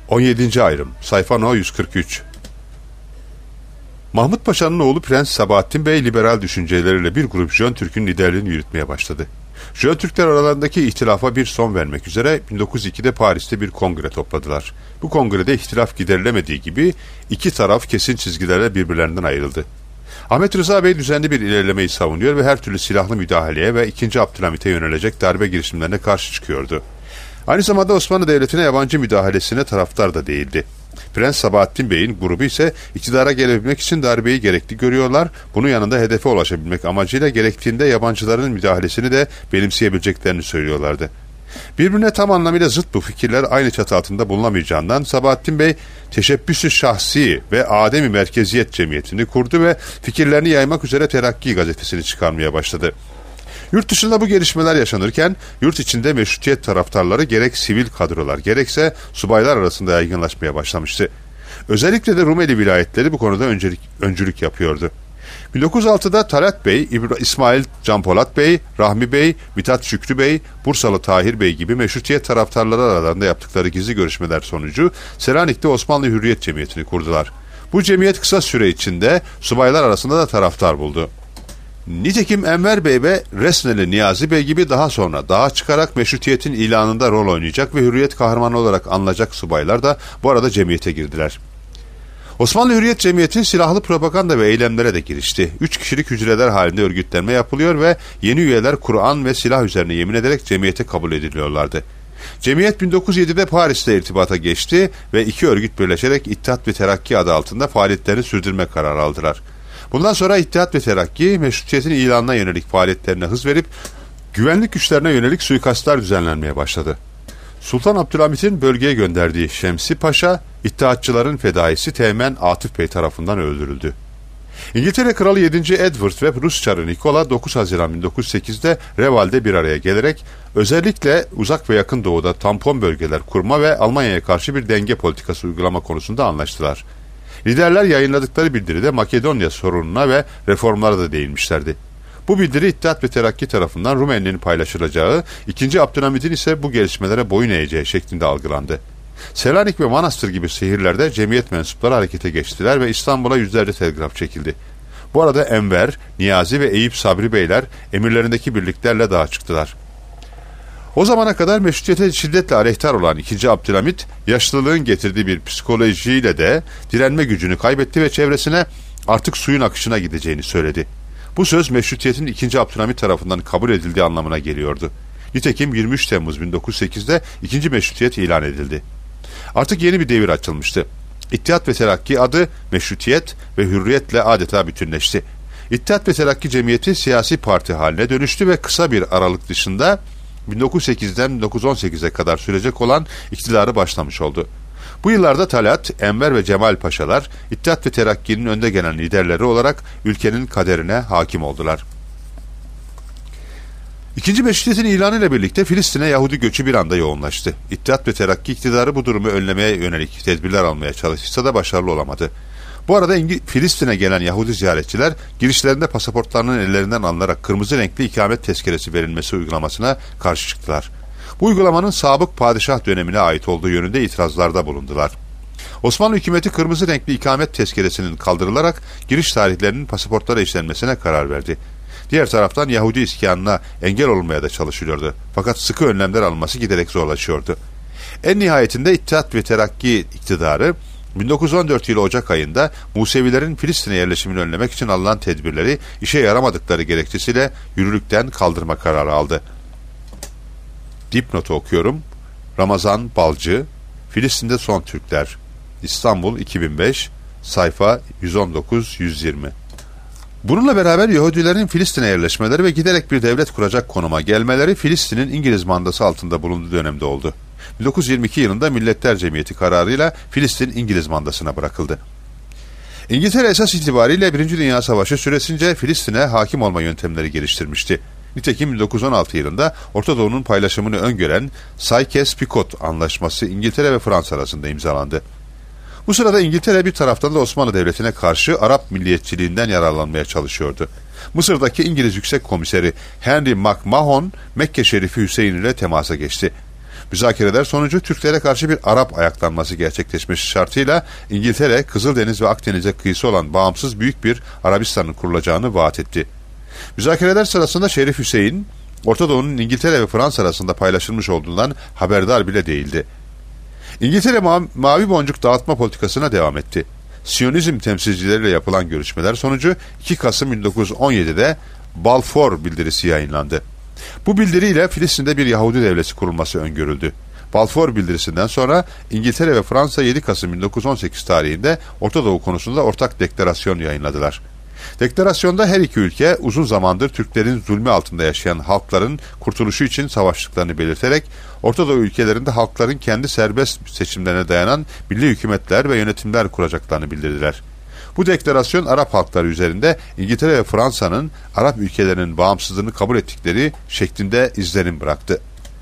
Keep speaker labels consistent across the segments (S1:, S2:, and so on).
S1: 17. ayrım. Sayfa No 143. Mahmut Paşa'nın oğlu Prens Sabahattin Bey liberal düşünceleriyle bir grup Jön Türk'ün liderliğini yürütmeye başladı. Jön Türkler aralarındaki ihtilafa bir son vermek üzere 1902'de Paris'te bir kongre topladılar. Bu kongrede ihtilaf giderilemediği gibi iki taraf kesin çizgilerle birbirlerinden ayrıldı. Ahmet Rıza Bey düzenli bir ilerlemeyi savunuyor ve her türlü silahlı müdahaleye ve 2. Abdülhamit'e yönelecek darbe girişimlerine karşı çıkıyordu. Aynı zamanda Osmanlı Devleti'ne yabancı müdahalesine taraftar da değildi. Prens Sabahattin Bey'in grubu ise iktidara gelebilmek için darbeyi gerekli görüyorlar. Bunun yanında hedefe ulaşabilmek amacıyla gerektiğinde yabancıların müdahalesini de benimseyebileceklerini söylüyorlardı. Birbirine tam anlamıyla zıt bu fikirler aynı çatı altında bulunamayacağından Sabahattin Bey Teşebbüs-ü Şahsi ve Adem-i Merkeziyet Cemiyeti'ni kurdu ve fikirlerini yaymak üzere Terakki gazetesini çıkarmaya başladı. Yurt dışında bu gelişmeler yaşanırken yurt içinde meşrutiyet taraftarları gerek sivil kadrolar gerekse subaylar arasında yaygınlaşmaya başlamıştı. Özellikle de Rumeli vilayetleri bu konuda öncülük yapıyordu. 1906'da Talat Bey, İsmail Can Polat Bey, Rahmi Bey, Mithat Şükrü Bey, Bursalı Tahir Bey gibi meşrutiyet taraftarları aralarında yaptıkları gizli görüşmeler sonucu Selanik'te Osmanlı Hürriyet Cemiyeti'ni kurdular. Bu cemiyet kısa süre içinde subaylar arasında da taraftar buldu. Nitekim Enver Bey ve Resneli Niyazi Bey gibi daha sonra dağa çıkarak meşrutiyetin ilanında rol oynayacak ve hürriyet kahramanı olarak anılacak subaylar da bu arada cemiyete girdiler. Osmanlı Hürriyet Cemiyeti silahlı propaganda ve eylemlere de girişti. 3 kişilik hücreler halinde örgütlenme yapılıyor ve yeni üyeler Kur'an ve silah üzerine yemin ederek cemiyete kabul ediliyorlardı. Cemiyet 1907'de Paris'te irtibata geçti ve iki örgüt birleşerek İttihat ve Terakki adı altında faaliyetlerini sürdürme kararı aldılar. Bundan sonra İttihat ve Terakki meşrutiyetin ilanına yönelik faaliyetlerine hız verip güvenlik güçlerine yönelik suikastlar düzenlenmeye başladı. Sultan Abdülhamit'in bölgeye gönderdiği Şemsi Paşa, İttihatçıların fedaisi Teğmen Atıf Bey tarafından öldürüldü. İngiltere Kralı 7. Edward ve Rus Çarı Nikola 9 Haziran 1908'de Reval'de bir araya gelerek özellikle uzak ve yakın doğuda tampon bölgeler kurma ve Almanya'ya karşı bir denge politikası uygulama konusunda anlaştılar. Liderler yayınladıkları bildiride Makedonya sorununa ve reformlara da değinmişlerdi. Bu bildiri İttihat ve Terakki tarafından Rumeli'nin paylaşılacağı, 2. Abdülhamit'in ise bu gelişmelere boyun eğeceği şeklinde algılandı. Selanik ve Manastır gibi şehirlerde cemiyet mensupları harekete geçtiler ve İstanbul'a yüzlerce telgraf çekildi. Bu arada Enver, Niyazi ve Eyüp Sabri Beyler emirlerindeki birliklerle dağa çıktılar. O zamana kadar meşrutiyete şiddetle aleyhtar olan 2. Abdülhamit, yaşlılığın getirdiği bir psikolojiyle de direnme gücünü kaybetti ve çevresine artık suyun akışına gideceğini söyledi. Bu söz meşrutiyetin 2. Abdülhamit tarafından kabul edildiği anlamına geliyordu. Nitekim 23 Temmuz 1908'de 2. Meşrutiyet ilan edildi. Artık yeni bir devir açılmıştı. İttihat ve Terakki adı meşrutiyet ve hürriyetle adeta bütünleşti. İttihat ve Terakki Cemiyeti siyasi parti haline dönüştü ve kısa bir aralık dışında 1908'den 1918'e kadar sürecek olan iktidarı başlamış oldu. Bu yıllarda Talat, Enver ve Cemal Paşalar İttihat ve Terakki'nin önde gelen liderleri olarak ülkenin kaderine hakim oldular. İkinci Meşrutiyet'in ilanıyla birlikte Filistin'e Yahudi göçü bir anda yoğunlaştı. İttihat ve Terakki iktidarı bu durumu önlemeye yönelik tedbirler almaya çalışsa da başarılı olamadı. Bu arada Filistin'e gelen Yahudi ziyaretçiler girişlerinde pasaportlarının ellerinden alınarak kırmızı renkli ikamet tezkeresi verilmesi uygulamasına karşı çıktılar. Bu uygulamanın sabık padişah dönemine ait olduğu yönünde itirazlarda bulundular. Osmanlı hükümeti kırmızı renkli ikamet tezkeresinin kaldırılarak giriş tarihlerinin pasaportlara işlenmesine karar verdi. Diğer taraftan Yahudi iskanına engel olunmaya da çalışılıyordu. Fakat sıkı önlemler alınması giderek zorlaşıyordu. En nihayetinde İttihat ve Terakki iktidarı 1914 yılı Ocak ayında Musevilerin Filistin'e yerleşimini önlemek için alınan tedbirleri işe yaramadıkları gerekçesiyle yürürlükten kaldırma kararı aldı. Dipnotu okuyorum. Ramazan Balcı, Filistin'de Son Türkler, İstanbul 2005, sayfa 119-120. Bununla beraber Yahudilerin Filistin'e yerleşmeleri ve giderek bir devlet kuracak konuma gelmeleri Filistin'in İngiliz mandası altında bulunduğu dönemde oldu. 1922 yılında Milletler Cemiyeti kararıyla Filistin İngiliz mandasına bırakıldı. İngiltere esas itibariyle 1. Dünya Savaşı süresince Filistin'e hakim olma yöntemleri geliştirmişti. Nitekim 1916 yılında Orta Doğu'nun paylaşımını öngören Sykes-Picot Anlaşması İngiltere ve Fransa arasında imzalandı. Bu sırada İngiltere bir taraftan da Osmanlı Devleti'ne karşı Arap milliyetçiliğinden yararlanmaya çalışıyordu. Mısır'daki İngiliz Yüksek Komiseri Henry McMahon, Mekke Şerifi Hüseyin ile temasa geçti. Müzakereler sonucu Türklere karşı bir Arap ayaklanması gerçekleşmesi şartıyla İngiltere, Kızıldeniz ve Akdeniz'e kıyısı olan bağımsız büyük bir Arabistan'ın kurulacağını vaat etti. Müzakereler sırasında Şerif Hüseyin, Orta Doğu'nun İngiltere ve Fransa arasında paylaşılmış olduğundan haberdar bile değildi. İngiltere mavi boncuk dağıtma politikasına devam etti. Siyonizm temsilcileriyle yapılan görüşmeler sonucu 2 Kasım 1917'de Balfour bildirisi yayınlandı. Bu bildiriyle Filistin'de bir Yahudi devleti kurulması öngörüldü. Balfour bildirisinden sonra İngiltere ve Fransa 7 Kasım 1918 tarihinde Orta Doğu konusunda ortak deklarasyon yayınladılar. Deklarasyonda her iki ülke uzun zamandır Türklerin zulmü altında yaşayan halkların kurtuluşu için savaştıklarını belirterek Orta Doğu ülkelerinde halkların kendi serbest seçimlerine dayanan milli hükümetler ve yönetimler kuracaklarını bildirdiler. Bu deklarasyon Arap halkları üzerinde İngiltere ve Fransa'nın Arap ülkelerinin bağımsızlığını kabul ettikleri şeklinde izlenim bıraktı.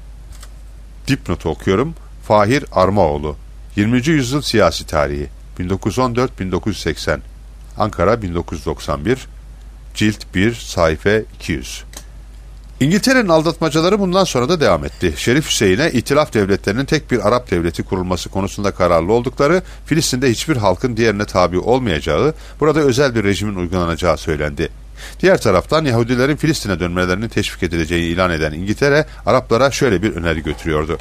S1: Dipnotu okuyorum. Fahir Armaoğlu, 20. Yüzyıl Siyasi Tarihi, 1914-1980, Ankara 1991, Cilt 1, sayfa 200. İngiltere'nin aldatmacaları bundan sonra da devam etti. Şerif Hüseyin'e İtilaf devletlerinin tek bir Arap devleti kurulması konusunda kararlı oldukları, Filistin'de hiçbir halkın diğerine tabi olmayacağı, burada özel bir rejimin uygulanacağı söylendi. Diğer taraftan Yahudilerin Filistin'e dönmelerinin teşvik edileceğini ilan eden İngiltere, Araplara şöyle bir öneri götürüyordu.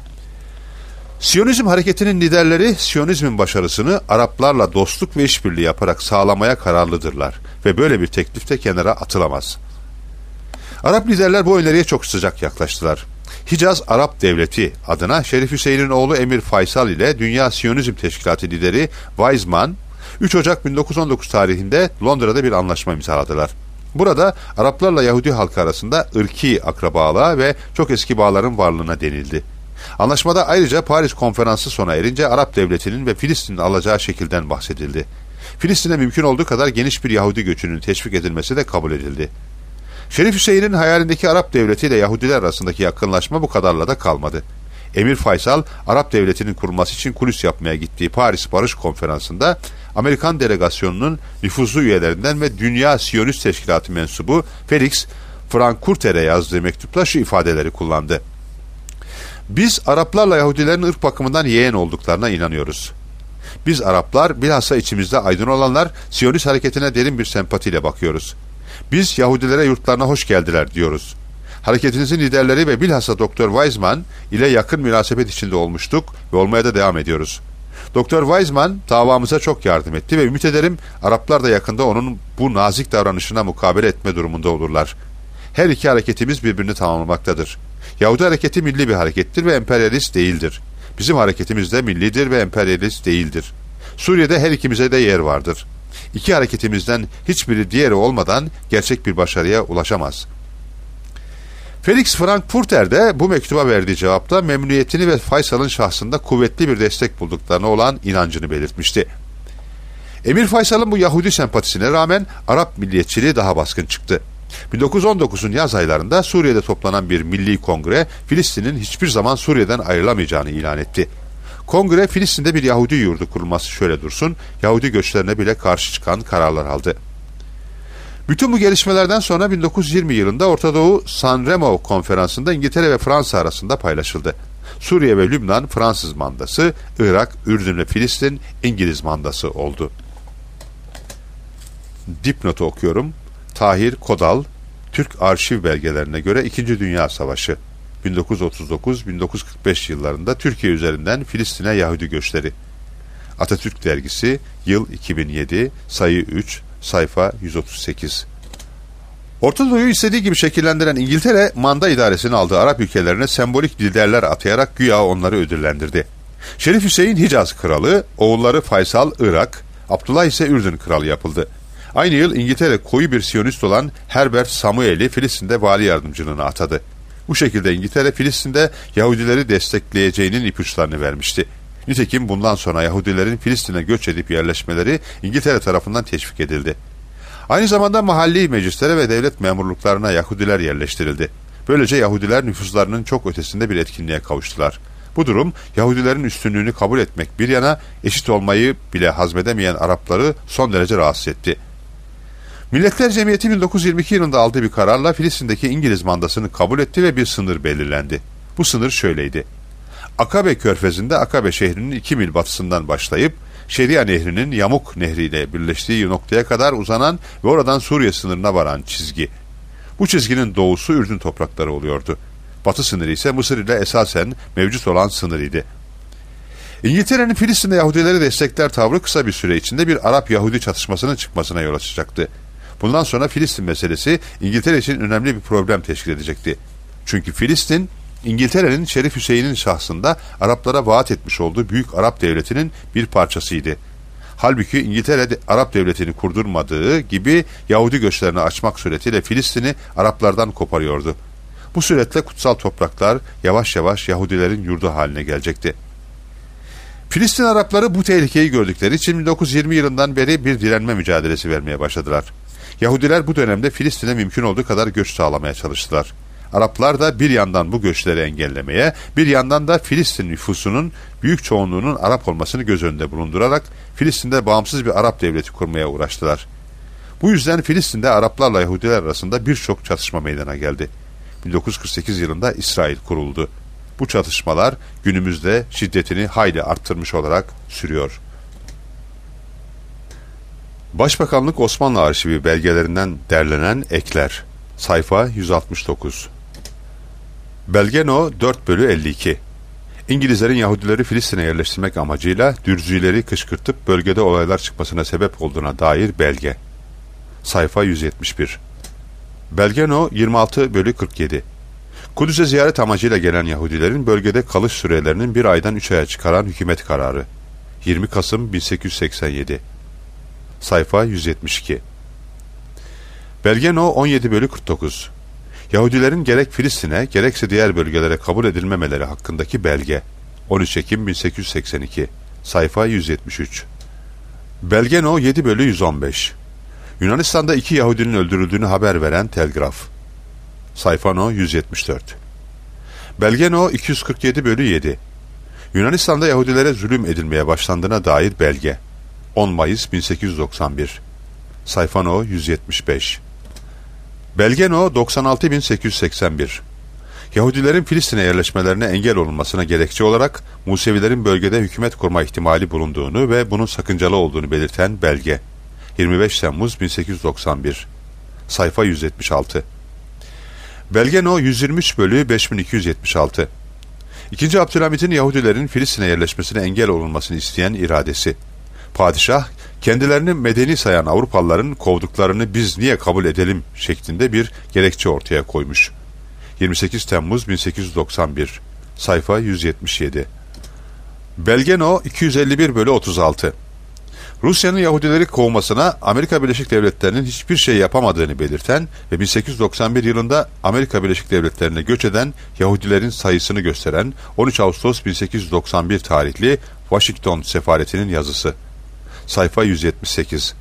S1: Siyonizm hareketinin liderleri Siyonizmin başarısını Araplarla dostluk ve işbirliği yaparak sağlamaya kararlıdırlar ve böyle bir teklif de kenara atılamaz. Arap liderler bu öneriye çok sıcak yaklaştılar. Hicaz Arap Devleti adına Şerif Hüseyin'in oğlu Emir Faysal ile Dünya Siyonizm Teşkilatı lideri Weizmann 3 Ocak 1919 tarihinde Londra'da bir anlaşma imzaladılar. Burada Araplarla Yahudi halkı arasında ırki akrabalığa ve çok eski bağların varlığına denildi. Anlaşmada ayrıca Paris Konferansı sona erince Arap Devleti'nin ve Filistin'in alacağı şekilden bahsedildi. Filistin'e mümkün olduğu kadar geniş bir Yahudi göçünün teşvik edilmesi de kabul edildi. Şerif Hüseyin'in hayalindeki Arap Devleti ile Yahudiler arasındaki yakınlaşma bu kadarla da kalmadı. Emir Faysal, Arap Devleti'nin kurulması için kulis yapmaya gittiği Paris Barış Konferansı'nda Amerikan delegasyonunun nüfuzlu üyelerinden ve Dünya Siyonist Teşkilatı mensubu Felix Frankfurter'e yazdığı mektupla şu ifadeleri kullandı. Biz Araplarla Yahudilerin ırk bakımından yeğen olduklarına inanıyoruz. Biz Araplar, bilhassa içimizde aydın olanlar, Siyonist hareketine derin bir sempatiyle bakıyoruz. Biz Yahudilere yurtlarına hoş geldiler diyoruz. Hareketinizin liderleri ve bilhassa Dr. Weizmann ile yakın münasebet içinde olmuştuk ve olmaya da devam ediyoruz. Dr. Weizmann davamıza çok yardım etti ve ümit ederim Araplar da yakında onun bu nazik davranışına mukabele etme durumunda olurlar. Her iki hareketimiz birbirini tamamlamaktadır. Yahudi hareketi milli bir harekettir ve emperyalist değildir. Bizim hareketimiz de millidir ve emperyalist değildir. Suriye'de her ikimize de yer vardır. İki hareketimizden hiçbiri diğeri olmadan gerçek bir başarıya ulaşamaz. Felix Frankfurter de bu mektuba verdiği cevapta memnuniyetini ve Faysal'ın şahsında kuvvetli bir destek bulduklarına olan inancını belirtmişti. Emir Faysal'ın bu Yahudi sempatisine rağmen Arap milliyetçiliği daha baskın çıktı. 1919'un yaz aylarında Suriye'de toplanan bir milli kongre, Filistin'in hiçbir zaman Suriye'den ayrılamayacağını ilan etti. Kongre, Filistin'de bir Yahudi yurdu kurulması şöyle dursun, Yahudi göçlerine bile karşı çıkan kararlar aldı. Bütün bu gelişmelerden sonra 1920 yılında Orta Doğu San Remo konferansında İngiltere ve Fransa arasında paylaşıldı. Suriye ve Lübnan Fransız mandası, Irak, Ürdün ve Filistin İngiliz mandası oldu. Dipnotu okuyorum. Tahir Kodal, Türk arşiv belgelerine göre 2. Dünya Savaşı 1939-1945 yıllarında Türkiye üzerinden Filistin'e Yahudi göçleri. Atatürk Dergisi, yıl 2007, sayı 3, sayfa 138. Orta Doğu'yu istediği gibi şekillendiren İngiltere, manda idaresini aldığı Arap ülkelerine sembolik liderler atayarak güya onları ödüllendirdi. Şerif Hüseyin Hicaz kralı, oğulları Faysal Irak, Abdullah ise Ürdün kralı yapıldı. Aynı yıl İngiltere koyu bir Siyonist olan Herbert Samuel'i Filistin'de vali yardımcılığına atadı. Bu şekilde İngiltere Filistin'de Yahudileri destekleyeceğinin ipuçlarını vermişti. Nitekim bundan sonra Yahudilerin Filistin'e göç edip yerleşmeleri İngiltere tarafından teşvik edildi. Aynı zamanda mahalli meclislere ve devlet memurluklarına Yahudiler yerleştirildi. Böylece Yahudiler nüfuzlarının çok ötesinde bir etkinliğe kavuştular. Bu durum Yahudilerin üstünlüğünü kabul etmek bir yana eşit olmayı bile hazmedemeyen Arapları son derece rahatsız etti. Milletler Cemiyeti 1922 yılında aldığı bir kararla Filistin'deki İngiliz mandasını kabul etti ve bir sınır belirlendi. Bu sınır şöyleydi. Akabe Körfezi'nde Akabe şehrinin 2 mil batısından başlayıp Şeria Nehri'nin Yamuk Nehri ile birleştiği noktaya kadar uzanan ve oradan Suriye sınırına varan çizgi. Bu çizginin doğusu Ürdün toprakları oluyordu. Batı sınırı ise Mısır ile esasen mevcut olan sınırıydı. İngiltere'nin Filistin'de Yahudileri destekler tavrı kısa bir süre içinde bir Arap-Yahudi çatışmasının çıkmasına yol açacaktı. Bundan sonra Filistin meselesi İngiltere için önemli bir problem teşkil edecekti. Çünkü Filistin, İngiltere'nin Şerif Hüseyin'in şahsında Araplara vaat etmiş olduğu büyük Arap devletinin bir parçasıydı. Halbuki İngiltere Arap devletini kurdurmadığı gibi Yahudi göçlerini açmak suretiyle Filistin'i Araplardan koparıyordu. Bu suretle kutsal topraklar yavaş yavaş Yahudilerin yurdu haline gelecekti. Filistin Arapları bu tehlikeyi gördükleri için 1920 yılından beri bir direnme mücadelesi vermeye başladılar. Yahudiler bu dönemde Filistin'e mümkün olduğu kadar göç sağlamaya çalıştılar. Araplar da bir yandan bu göçleri engellemeye, bir yandan da Filistin nüfusunun büyük çoğunluğunun Arap olmasını göz önünde bulundurarak Filistin'de bağımsız bir Arap devleti kurmaya uğraştılar. Bu yüzden Filistin'de Araplarla Yahudiler arasında birçok çatışma meydana geldi. 1948 yılında İsrail kuruldu. Bu çatışmalar günümüzde şiddetini hayli arttırmış olarak sürüyor. Başbakanlık Osmanlı Arşivi belgelerinden derlenen ekler. Sayfa 169. Belge No 4/52. İngilizlerin Yahudileri Filistin'e yerleştirmek amacıyla Dürzüleri kışkırtıp bölgede olaylar çıkmasına sebep olduğuna dair belge. Sayfa 171. Belge No 26/47. Kudüs'e ziyaret amacıyla gelen Yahudilerin bölgede kalış sürelerinin 1 aydan 3 aya çıkaran hükümet kararı. 20 Kasım 1887. Sayfa 172. Belge No 17/49. Yahudilerin gerek Filistin'e gerekse diğer bölgelere kabul edilmemeleri hakkındaki belge. 13 Ekim 1882. Sayfa 173. Belge No 7/115. Yunanistan'da 2 Yahudinin öldürüldüğünü haber veren telgraf. Sayfa No 174. Belge No 247/7. Yunanistan'da Yahudilere zulüm edilmeye başlandığına dair belge. 10 Mayıs 1891. Sayfa No 175. Belge No 96881. Yahudilerin Filistin'e yerleşmelerine engel olunmasına gerekçe olarak Musevilerin bölgede hükümet kurma ihtimali bulunduğunu ve bunun sakıncalı olduğunu belirten belge. 25 Temmuz 1891. Sayfa 176. Belge No 123/5276. İkinci Abdülhamit'in Yahudilerin Filistin'e yerleşmesine engel olunmasını isteyen iradesi. Padişah, kendilerini medeni sayan Avrupalıların kovduklarını biz niye kabul edelim şeklinde bir gerekçe ortaya koymuş. 28 Temmuz 1891. Sayfa 177. Belge No 251/36. Rusya'nın Yahudileri kovmasına Amerika Birleşik Devletleri'nin hiçbir şey yapamadığını belirten ve 1891 yılında Amerika Birleşik Devletleri'ne göç eden Yahudilerin sayısını gösteren 13 Ağustos 1891 tarihli Washington sefaretinin yazısı. Sayfa 178.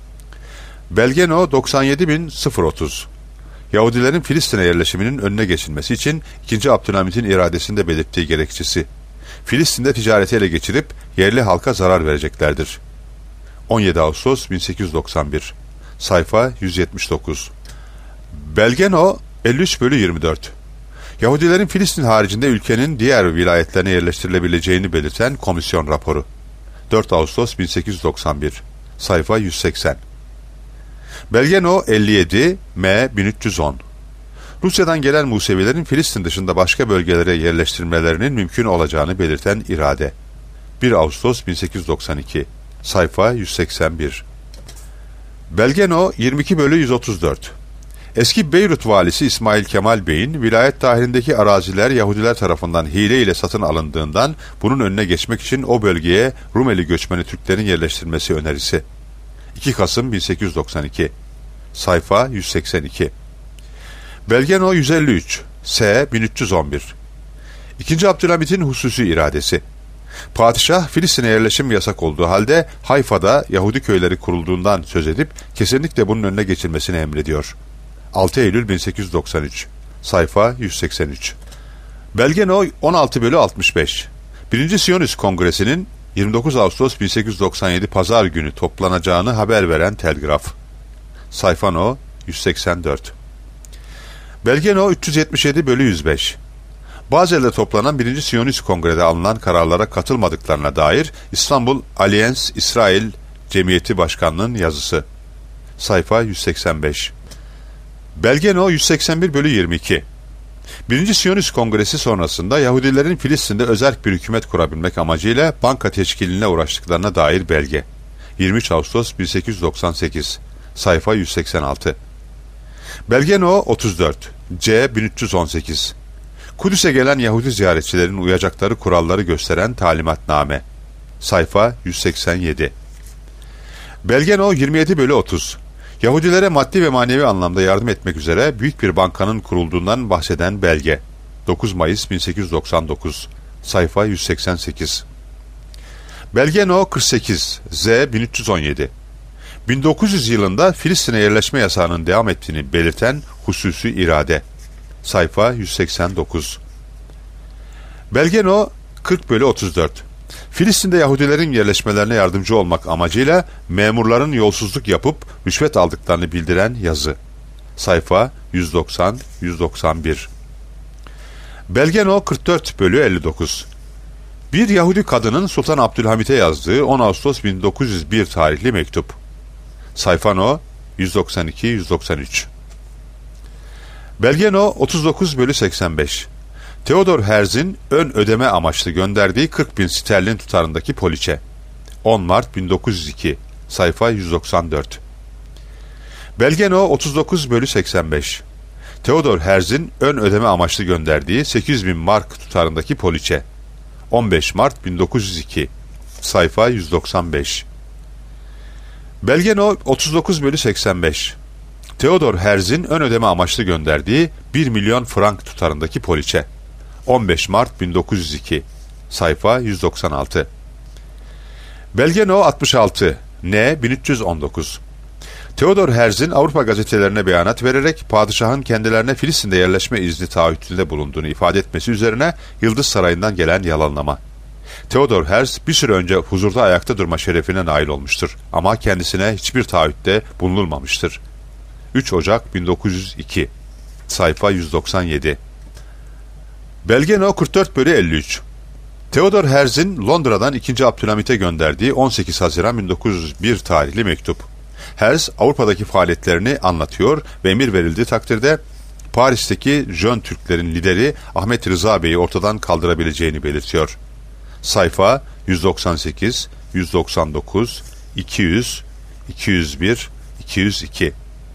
S1: Belge No 97.030. Yahudilerin Filistin'e yerleşiminin önüne geçilmesi için 2. Abdülhamit'in iradesinde belirttiği gerekçesi. Filistin'de ticareti ele geçirip yerli halka zarar vereceklerdir. 17 Ağustos 1891. Sayfa 179. Belge No 53/24. Yahudilerin Filistin haricinde ülkenin diğer vilayetlerine yerleştirilebileceğini belirten komisyon raporu. 4 Ağustos 1891. Sayfa 180. Belge No 57 M 1310. Rusya'dan gelen Musevilerin Filistin dışında başka bölgelere yerleştirmelerinin mümkün olacağını belirten irade. 1 Ağustos 1892. Sayfa 181. Belge No 22/134. Eski Beyrut valisi İsmail Kemal Bey'in vilayet dahilindeki araziler Yahudiler tarafından hile ile satın alındığından bunun önüne geçmek için o bölgeye Rumeli göçmeni Türklerin yerleştirilmesi önerisi. 2 Kasım 1892. Sayfa 182. Belge No 153 S 1311. 2. Abdülhamit'in hususi iradesi. Padişah Filistin'e yerleşim yasak olduğu halde Hayfa'da Yahudi köyleri kurulduğundan söz edip kesinlikle bunun önüne geçilmesini emrediyor. 6 Eylül 1893. Sayfa 183. Belge No 16/65. 1. Siyonist Kongresi'nin 29 Ağustos 1897 Pazar günü toplanacağını haber veren telgraf. Sayfa No 184. Belge No 377/105. Bazel'de toplanan 1. Siyonist Kongre'de alınan kararlara katılmadıklarına dair İstanbul Alliance İsrail Cemiyeti Başkanlığı'nın yazısı. Sayfa 185. Belge No 181/22. 1. Siyonist Kongresi sonrasında Yahudilerin Filistin'de özerk bir hükümet kurabilmek amacıyla banka teşkiline uğraştıklarına dair belge. 23 Ağustos 1898. Sayfa 186. Belge No 34. C 1318. Kudüs'e gelen Yahudi ziyaretçilerin uyacakları kuralları gösteren talimatname. Sayfa 187. Belge No 27/30. Yahudilere maddi ve manevi anlamda yardım etmek üzere büyük bir bankanın kurulduğundan bahseden belge. 9 Mayıs 1899. Sayfa 188. Belge No 48. Z 1317. 1900 yılında Filistin'e yerleşme yasağının devam ettiğini belirten hususi irade. Sayfa 189. Belge No 40/34. Filistin'de Yahudilerin yerleşmelerine yardımcı olmak amacıyla memurların yolsuzluk yapıp rüşvet aldıklarını bildiren yazı. Sayfa 190-191. Belge No 44/59. Bir Yahudi kadının Sultan Abdülhamit'e yazdığı 10 Ağustos 1901 tarihli mektup. Sayfa No 192-193. Belge No 39/85. Theodor Herzl'in ön ödeme amaçlı gönderdiği 40.000 sterlin tutarındaki poliçe. 10 Mart 1902. Sayfa 194. Belge No 39/85. Theodor Herzl'in ön ödeme amaçlı gönderdiği 800.000 mark tutarındaki poliçe. 15 Mart 1902. Sayfa 195. Belge No 39/85. Theodor Herzl'in ön ödeme amaçlı gönderdiği 1 milyon frank tutarındaki poliçe. 15 Mart 1902. Sayfa 196. Belge No 66. N 1319. Theodor Herzl'in Avrupa gazetelerine beyanat vererek padişahın kendilerine Filistin'de yerleşme izni taahhütünde bulunduğunu ifade etmesi üzerine Yıldız Sarayı'ndan gelen yalanlama. Theodor Herzl bir süre önce huzurda ayakta durma şerefine nail olmuştur ama kendisine hiçbir taahhütte bulunulmamıştır. 3 Ocak 1902. Sayfa 197. Belge No 44/53. Theodor Herzl'in Londra'dan 2. Abdülhamit'e gönderdiği 18 Haziran 1901 tarihli mektup. Herzl Avrupa'daki faaliyetlerini anlatıyor ve emir verildiği takdirde Paris'teki Jön Türklerin lideri Ahmet Rıza Bey'i ortadan kaldırabileceğini belirtiyor. Sayfa 198, 199, 200, 201, 202.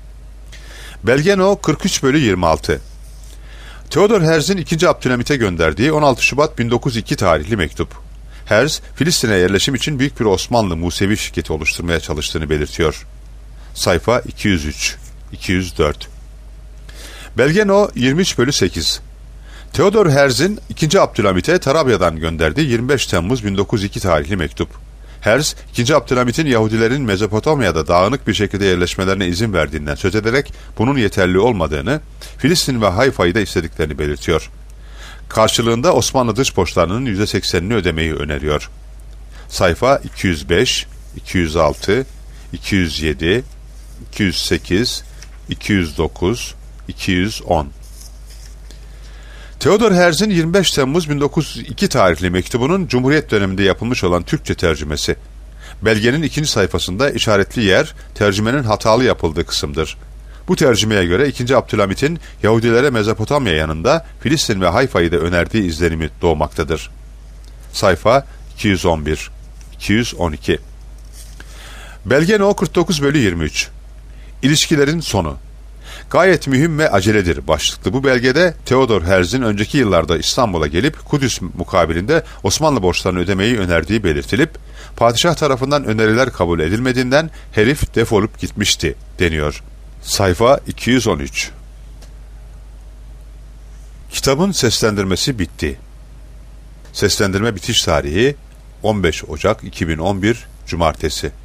S1: Belge No 43/26. Theodor Herzl'in 2. Abdülhamit'e gönderdiği 16 Şubat 1902 tarihli mektup. Herzl, Filistin'e yerleşim için büyük bir Osmanlı Musevi şirketi oluşturmaya çalıştığını belirtiyor. Sayfa 203, 204. Belge No 23/8. Theodor Herzl'in 2. Abdülhamit'e Tarabya'dan gönderdiği 25 Temmuz 1902 tarihli mektup. Herzl, 2. Abdülhamit'in Yahudilerin Mezopotamya'da dağınık bir şekilde yerleşmelerine izin verdiğinden söz ederek bunun yeterli olmadığını, Filistin ve Hayfa'yı da istediklerini belirtiyor. Karşılığında Osmanlı dış borçlarının %80'ini ödemeyi öneriyor. Sayfa 205, 206, 207, 208, 209, 210. Theodor Herzl'in 25 Temmuz 1902 tarihli mektubunun Cumhuriyet döneminde yapılmış olan Türkçe tercümesi. Belgenin 2. sayfasında işaretli yer, tercümenin hatalı yapıldığı kısımdır. Bu tercümeye göre 2. Abdülhamit'in Yahudilere Mezopotamya yanında Filistin ve Hayfa'yı da önerdiği izlenimi doğmaktadır. Sayfa 211, 212. Belge No 49/23. İlişkilerin sonu. Gayet mühim ve aceledir başlıklı bu belgede Theodor Herzl'in önceki yıllarda İstanbul'a gelip Kudüs mukabilinde Osmanlı borçlarını ödemeyi önerdiği belirtilip padişah tarafından öneriler kabul edilmediğinden herif defolup gitmişti deniyor. Sayfa 213. Kitabın seslendirmesi bitti. Seslendirme bitiş tarihi 15 Ocak 2011 Cumartesi.